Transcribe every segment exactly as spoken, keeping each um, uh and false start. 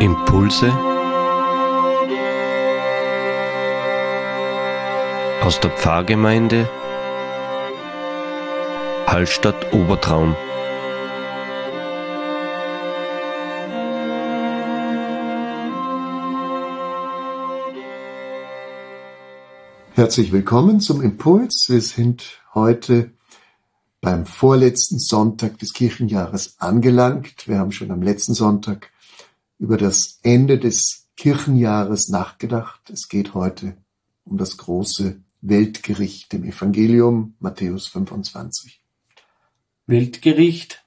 Impulse aus der Pfarrgemeinde Hallstatt Obertraum. Herzlich willkommen zum Impuls. Wir sind heute beim vorletzten Sonntag des Kirchenjahres angelangt. Wir haben schon am letzten Sonntag über das Ende des Kirchenjahres nachgedacht. Es geht heute um das große Weltgericht im Evangelium, Matthäus fünfundzwanzig. Weltgericht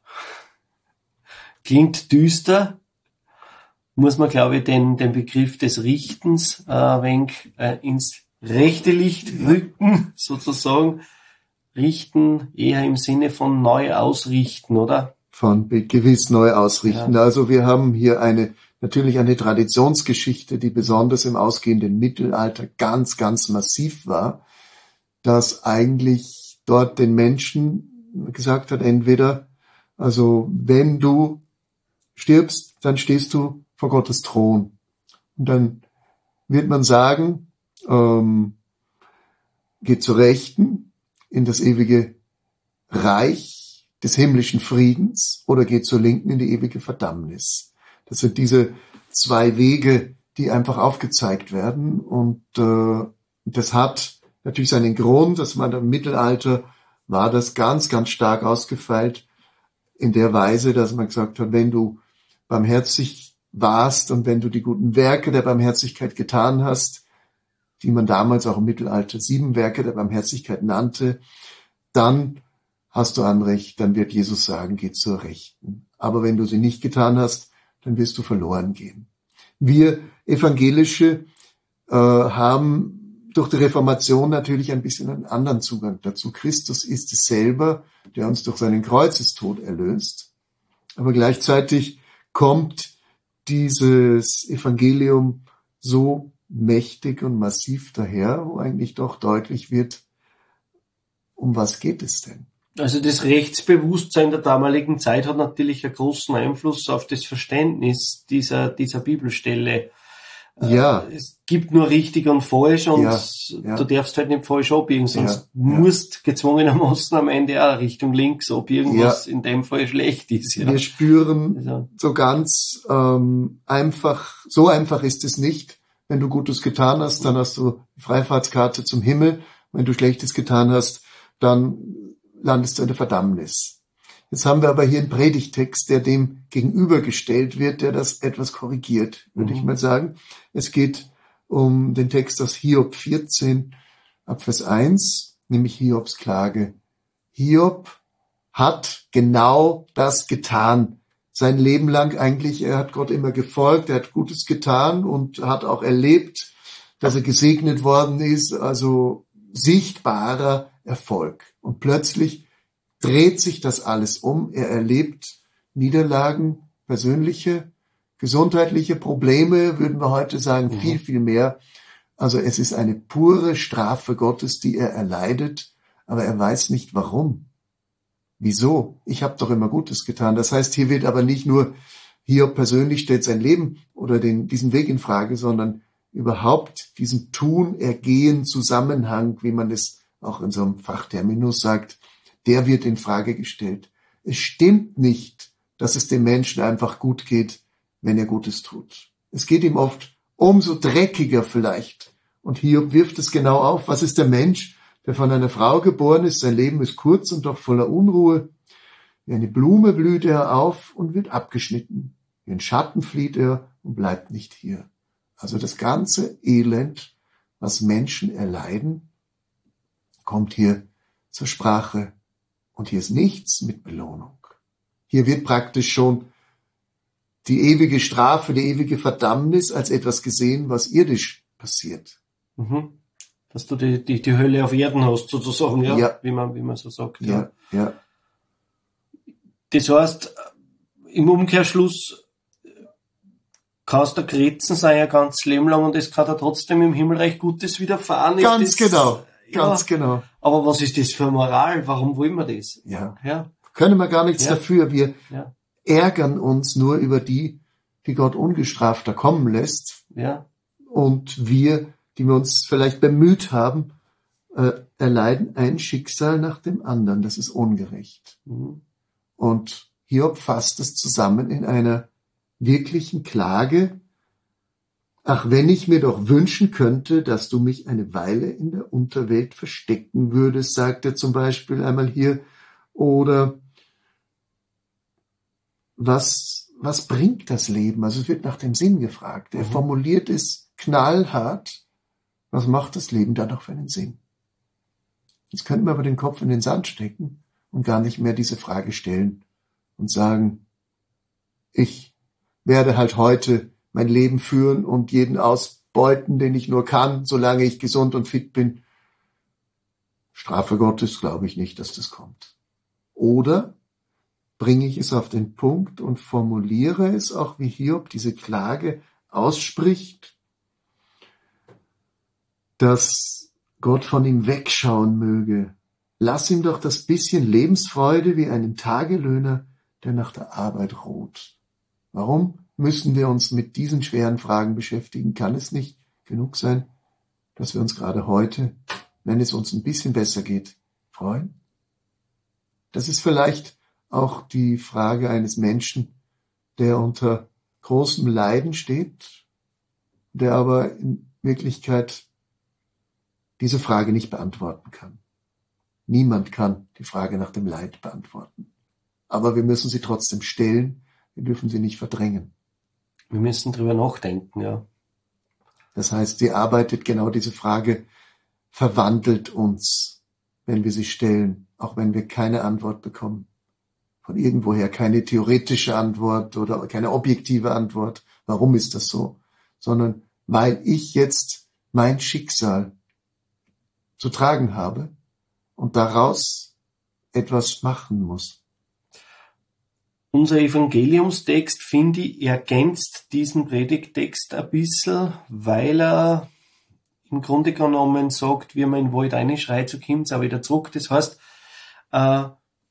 klingt düster, muss man, glaube ich, den, den Begriff des Richtens äh, ein wenig äh, ins rechte Licht rücken, sozusagen. Richten eher im Sinne von neu ausrichten, oder? Von gewiss neu ausrichten. Ja. Also wir haben hier eine natürlich eine Traditionsgeschichte, die besonders im ausgehenden Mittelalter ganz, ganz massiv war, dass eigentlich dort den Menschen gesagt hat, entweder, also wenn du stirbst, dann stehst du vor Gottes Thron. Und dann wird man sagen, ähm, geh zur Rechten in das ewige Reich des himmlischen Friedens oder geh zur Linken in die ewige Verdammnis. Das sind diese zwei Wege, die einfach aufgezeigt werden. Und äh, das hat natürlich seinen Grund, dass man im Mittelalter war das ganz, ganz stark ausgefeilt in der Weise, dass man gesagt hat, wenn du barmherzig warst und wenn du die guten Werke der Barmherzigkeit getan hast, die man damals auch im Mittelalter sieben Werke der Barmherzigkeit nannte, dann hast du Anrecht, dann wird Jesus sagen, geh zur Rechten. Aber wenn du sie nicht getan hast, dann wirst du verloren gehen. Wir Evangelische äh, haben durch die Reformation natürlich ein bisschen einen anderen Zugang dazu. Christus ist es selber, der uns durch seinen Kreuzestod erlöst. Aber gleichzeitig kommt dieses Evangelium so mächtig und massiv daher, wo eigentlich doch deutlich wird, um was geht es denn? Also das Rechtsbewusstsein der damaligen Zeit hat natürlich einen großen Einfluss auf das Verständnis dieser, dieser Bibelstelle. Ja. Es gibt nur richtig und falsch und ja, ja. du darfst halt nicht falsch abbiegen, sonst ja, musst ja. gezwungenermaßen am Ende auch Richtung links abbiegen, ja. was in dem Fall schlecht ist. Ja. Wir spüren also. so ganz ähm, einfach, so einfach ist es nicht. Wenn du Gutes getan hast, dann hast du Freifahrtskarte zum Himmel. Wenn du Schlechtes getan hast, dann landest du in der Verdammnis. Jetzt haben wir aber hier einen Predigtext, der dem gegenübergestellt wird, der das etwas korrigiert, würde mhm. ich mal sagen. Es geht um den Text aus Hiob vierzehn, ab Vers eins, nämlich Hiobs Klage. Hiob hat genau das getan. Sein Leben lang eigentlich, er hat Gott immer gefolgt, er hat Gutes getan und hat auch erlebt, dass er gesegnet worden ist, also sichtbarer Erfolg. Und plötzlich dreht sich das alles um. Er erlebt Niederlagen, persönliche, gesundheitliche Probleme, würden wir heute sagen, mhm. viel, viel mehr. Also es ist eine pure Strafe Gottes, die er erleidet, aber er weiß nicht warum. Wieso? Ich habe doch immer Gutes getan. Das heißt, hier wird aber nicht nur Hiob persönlich stellt sein Leben oder den, diesen Weg in Frage, sondern überhaupt diesen Tun-Ergehen-Zusammenhang, wie man es auch in so einem Fachterminus sagt, der wird in Frage gestellt. Es stimmt nicht, dass es dem Menschen einfach gut geht, wenn er Gutes tut. Es geht ihm oft umso dreckiger vielleicht. Und Hiob wirft es genau auf. Was ist der Mensch, der von einer Frau geboren ist? Sein Leben ist kurz und doch voller Unruhe. Wie eine Blume blüht er auf und wird abgeschnitten. Wie ein Schatten flieht er und bleibt nicht hier. Also das ganze Elend, was Menschen erleiden, kommt hier zur Sprache. Und hier ist nichts mit Belohnung. Hier wird praktisch schon die ewige Strafe, die ewige Verdammnis als etwas gesehen, was irdisch passiert. Mhm. Dass du die, die, die Hölle auf Erden hast, sozusagen, ja, ja. Wie man, wie man so sagt. Ja, ja. ja. Das heißt, im Umkehrschluss kannst du Kretzen sein, ein ganzes Leben lang, und es kann da trotzdem im Himmelreich Gutes widerfahren. Ganz das, genau, ja, ganz genau. Aber was ist das für Moral? Warum wollen wir das? Ja. ja. Können wir gar nichts ja. dafür. Wir ja. ärgern uns nur über die, die Gott ungestrafter kommen lässt. Ja. Und wir, die wir uns vielleicht bemüht haben, äh, erleiden ein Schicksal nach dem anderen. Das ist ungerecht. Mhm. Und Hiob fasst es zusammen in einer wirklichen Klage. Ach, wenn ich mir doch wünschen könnte, dass du mich eine Weile in der Unterwelt verstecken würdest, sagt er zum Beispiel einmal hier. Oder was, was bringt das Leben? Also es wird nach dem Sinn gefragt. Er Mhm. formuliert es knallhart. Was macht das Leben dann noch für einen Sinn? Jetzt könnten wir aber den Kopf in den Sand stecken und gar nicht mehr diese Frage stellen und sagen, ich werde halt heute mein Leben führen und jeden ausbeuten, den ich nur kann, solange ich gesund und fit bin. Strafe Gottes glaube ich nicht, dass das kommt. Oder bringe ich es auf den Punkt und formuliere es auch, wie Hiob diese Klage ausspricht, dass Gott von ihm wegschauen möge. Lass ihm doch das bisschen Lebensfreude wie einem Tagelöhner, der nach der Arbeit ruht. Warum müssen wir uns mit diesen schweren Fragen beschäftigen? Kann es nicht genug sein, dass wir uns gerade heute, wenn es uns ein bisschen besser geht, freuen? Das ist vielleicht auch die Frage eines Menschen, der unter großem Leiden steht, der aber in Wirklichkeit diese Frage nicht beantworten kann. Niemand kann die Frage nach dem Leid beantworten. Aber wir müssen sie trotzdem stellen, wir dürfen sie nicht verdrängen. Wir müssen drüber nachdenken, ja. Das heißt, sie arbeitet genau diese Frage, verwandelt uns, wenn wir sie stellen, auch wenn wir keine Antwort bekommen. Von irgendwoher keine theoretische Antwort oder keine objektive Antwort. Warum ist das so? Sondern weil ich jetzt mein Schicksal zu tragen habe und daraus etwas machen muss. Unser Evangeliumstext, finde ich, ergänzt diesen Predigttext ein bisschen, weil er im Grunde genommen sagt, wie man in den Wald reinschreit, so kommt's auch wieder zurück. Das heißt, äh,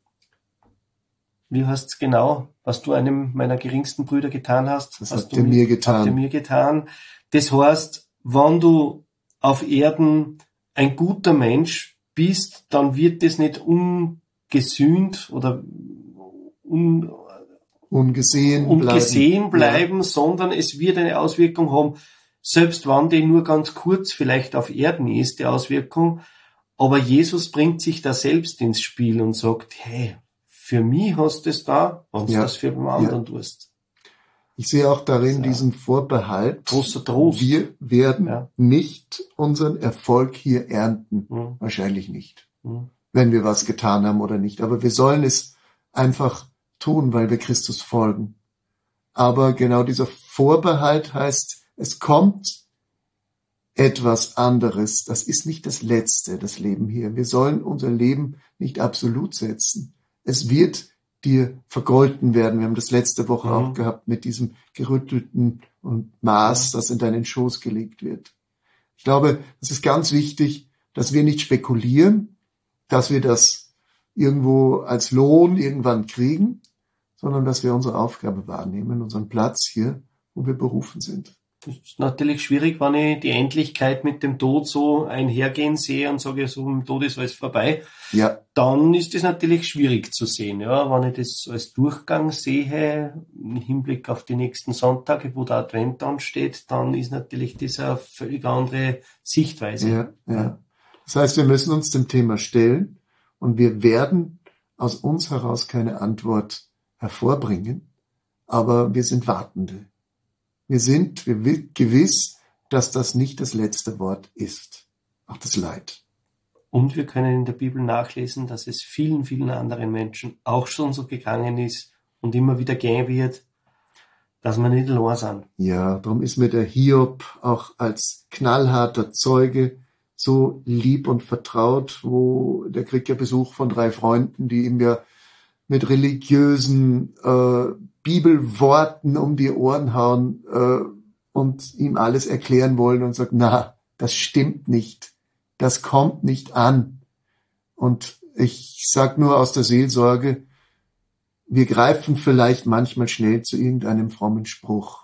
wie heißt es genau, was du einem meiner geringsten Brüder getan hast? Das hast habt du ihr mir getan. Habt ihr mir getan. Das heißt, wenn du auf Erden ein guter Mensch bist, dann wird das nicht ungesühnt oder un, ungesehen, ungesehen bleiben, bleiben, ja. Sondern es wird eine Auswirkung haben, selbst wenn die nur ganz kurz vielleicht auf Erden ist, die Auswirkung. Aber Jesus bringt sich da selbst ins Spiel und sagt, hey, für mich hast du es da, wenn du ja. das für den anderen ja. tust. Ich sehe auch darin ja. diesen Vorbehalt. Großer Trost. Wir werden ja. nicht unseren Erfolg hier ernten. Mhm. Wahrscheinlich nicht. Mhm. Wenn wir was getan haben oder nicht. Aber wir sollen es einfach tun, weil wir Christus folgen. Aber genau dieser Vorbehalt heißt, es kommt etwas anderes. Das ist nicht das Letzte, das Leben hier. Wir sollen unser Leben nicht absolut setzen. Es wird dir vergolten werden. Wir haben das letzte Woche mhm. auch gehabt mit diesem gerüttelten Maß, das in deinen Schoß gelegt wird. Ich glaube, es ist ganz wichtig, dass wir nicht spekulieren, dass wir das irgendwo als Lohn irgendwann kriegen, sondern dass wir unsere Aufgabe wahrnehmen, unseren Platz hier, wo wir berufen sind. Das ist natürlich schwierig, wenn ich die Endlichkeit mit dem Tod so einhergehen sehe und sage, so im Tod ist alles vorbei. Ja. Dann ist das natürlich schwierig zu sehen. Ja, wenn ich das als Durchgang sehe, im Hinblick auf die nächsten Sonntage, wo der Advent ansteht, dann ist natürlich das eine völlig andere Sichtweise. Ja, ja. Das heißt, wir müssen uns dem Thema stellen und wir werden aus uns heraus keine Antwort hervorbringen, aber wir sind Wartende. Wir sind wir gewiss, dass das nicht das letzte Wort ist. Auch das Leid. Und wir können in der Bibel nachlesen, dass es vielen, vielen anderen Menschen auch schon so gegangen ist und immer wieder gehen wird, dass wir nicht allein sind. Ja, darum ist mir der Hiob auch als knallharter Zeuge so lieb und vertraut, wo der kriegt ja Besuch von drei Freunden, die ihm ja mit religiösen äh, Bibelworten um die Ohren hauen äh, und ihm alles erklären wollen und sagt, na, das stimmt nicht, das kommt nicht an. Und ich sag nur aus der Seelsorge, wir greifen vielleicht manchmal schnell zu irgendeinem frommen Spruch.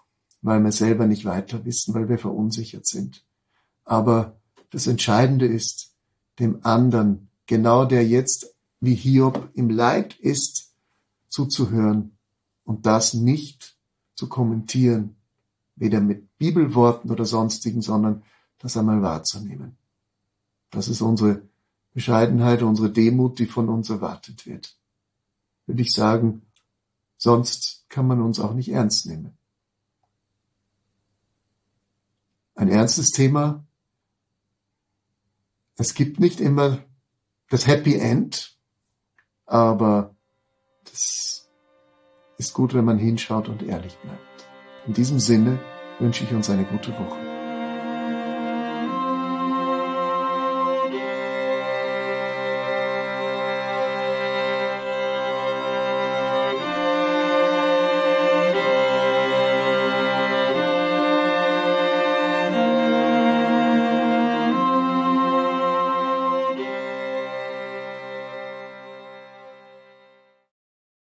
weil wir selber nicht weiter wissen, weil wir verunsichert sind. Aber das Entscheidende ist, dem anderen, genau der jetzt wie Hiob im Leid ist, zuzuhören und das nicht zu kommentieren, weder mit Bibelworten oder sonstigen, sondern das einmal wahrzunehmen. Das ist unsere Bescheidenheit, unsere Demut, die von uns erwartet wird. Würde ich sagen, sonst kann man uns auch nicht ernst nehmen. Ein ernstes Thema. Es gibt nicht immer das Happy End, aber das ist gut, wenn man hinschaut und ehrlich bleibt. In diesem Sinne wünsche ich uns eine gute Woche.